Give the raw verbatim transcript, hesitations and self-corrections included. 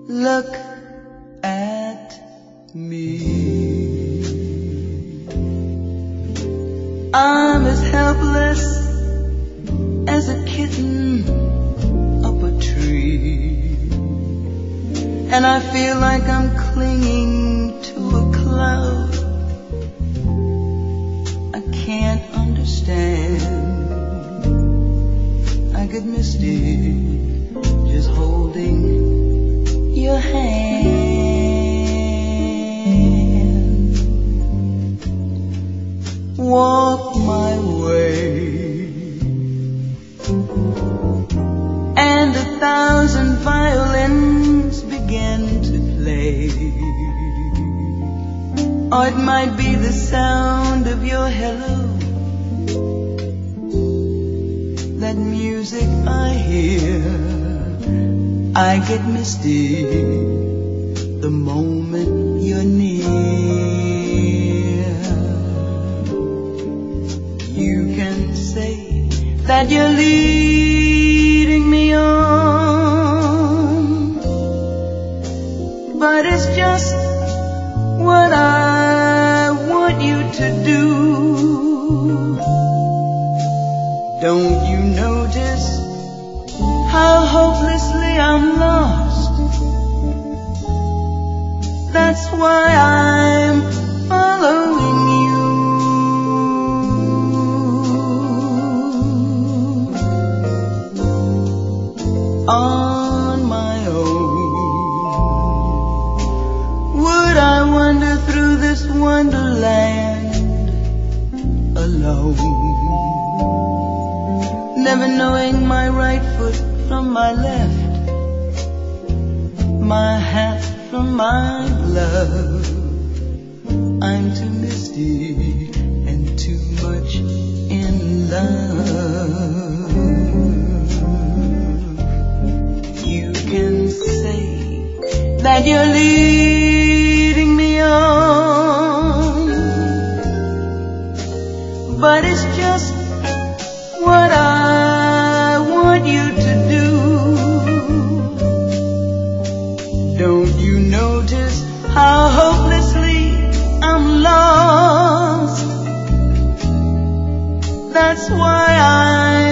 Look at me. I'm as helpless as a kitten up a tree, and I feel like I'm clinging to a cloud. I can't understand. I get misty just holding your hand. Walk my way, and a thousand violins begin to play. Or it might be the sound of your hello, that music I hear. I get misty the moment you're near. You can say that you're leading me on, but it's just what I want you to do. Don't you notice how hopelessly I'm lost? That's why I'm following you. On my own, would I wander through this wonderland alone, never knowing my right foot from my left, my hat from my glove? I'm too misty and too much in love. You can say that you're leading me on, but it's just what I want you to do. Don't you notice how hopelessly I'm lost? That's why I